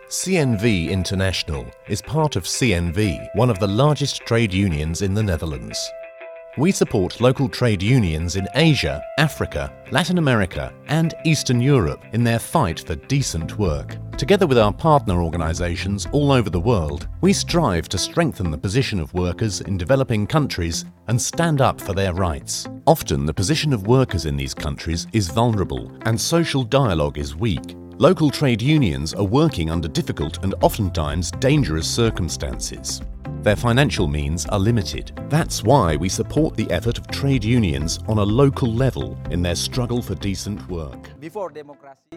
CNV International is part of CNV, one of the largest trade unions in the Netherlands. We support local trade unions in Asia, Africa, Latin America and Eastern Europe in their fight for decent work. Together with our partner organisations all over the world, we strive to strengthen the position of workers in developing countries and stand up for their rights. Often the position of workers in these countries is vulnerable and social dialogue is weak. Local trade unions are working under difficult and oftentimes dangerous circumstances. Their financial means are limited. That's why we support the effort of trade unions on a local level in their struggle for decent work. Before democracy,